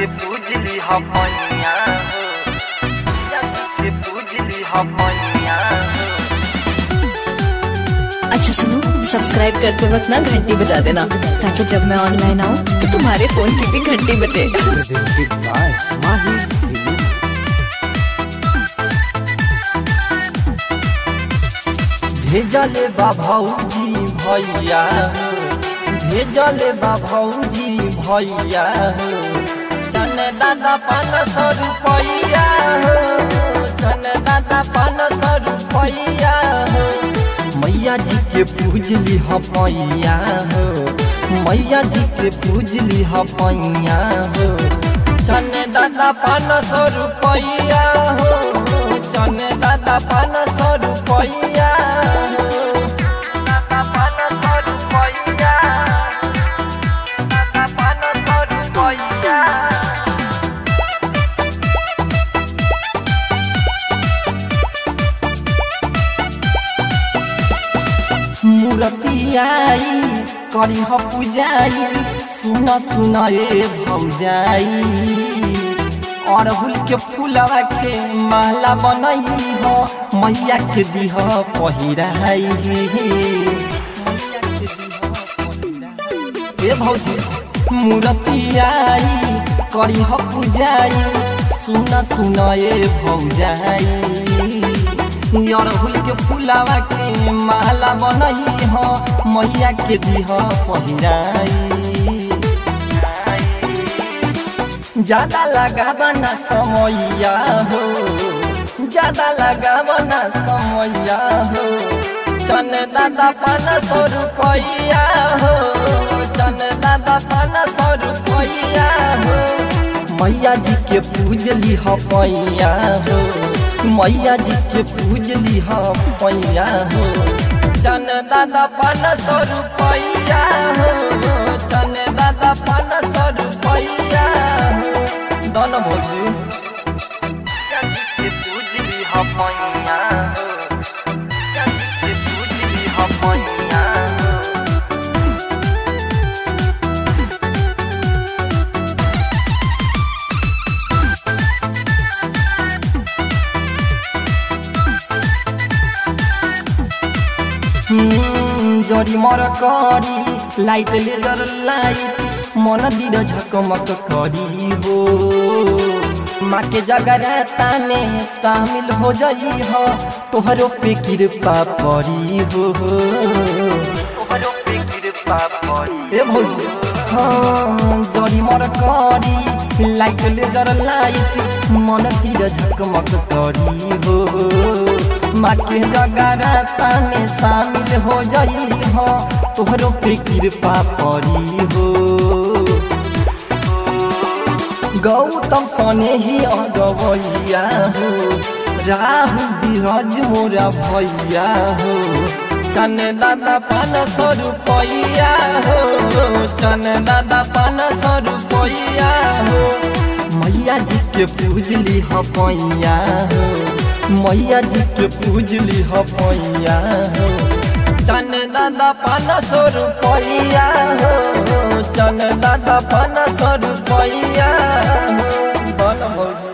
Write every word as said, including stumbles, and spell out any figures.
के पूजली हमनिया हो, मैया जी के पूजली हमनिया हो। अच्छा सुनो, सब्सक्राइब करते वक्त ना घंटी बजा देना ताकि जब मैं ऑनलाइन आऊँ तो तुम्हारे फोन की भी घंटी बजे। भेजले बा भौजी भैया हो, भेजले बा भौजी भैया हो, चन दादा पाँच सौ रुपया हो, चन दादा पाँच सौ रुपया हो। मैया जी के पूजली हमैया हो, मैया जी के पूजली हमैया हो, चन दादा पाँच सौ रुपया हो, चन दादा पाँच सौ रुपया हो, दादा पाँच सौ रुपया, दादा पाँच सौ रुपया। मूर्ति आई करी ह पूजाई, सुन सुन ए भौजाई, अड़हुल के फूलवा के माला बनई हो, मैया के दीह पहिराई। ए भौजी मूर्ति आई करी ह पूजाई, सुन सुन ए भौजाई, अड़हुल के फूलवा के माला बनई हो, मैया के दीह पहिराई। ज्यादा लगावना समैया हो, ज्यादा लगावना समैया हो, चन दादा पाँच सौ रुपया हो, चन दादा पाँच सौ रुपया हो। मैया जी के पूजली हमैया हो, मैया जी के पूजली हमैया हो, चन दादा पाँच सौ रुपया हो, चन दादा पाँच सौ रुपया हो। दोनों भौजी मैया जी के पूजली हमैया हो, मैया जी के पूजली हमैया हो। जरी मर करी लाइट लेजर लाइट, मन दिर झकमक करी हो, माँ के जगराता में शामिल हो जाई हो, तोहरो पे कृपा पड़ी हो, तोहरो पे कृपा पड़ी। ए भौजी हाँ जरी मर करी लाइट लेजर लाइट, मन दिर झकमक करी हो, माँ के जगराता में शामिल हो जाई हो, तोहरो पे कृपा पड़ी हो। गौतम सने ही अगवैया हो, राहु धीरज मोरा भैया हो, चन दादा पाँच सौ रुपया हो, चन दादा पाँच सौ रुपया हो। मैया जी के पूजली हमैया हो, मैया जी के पूजली हमैया हो, चन दादा पाँच सौ रुपया हो, चन दादा पाँच सौ रुपया हो।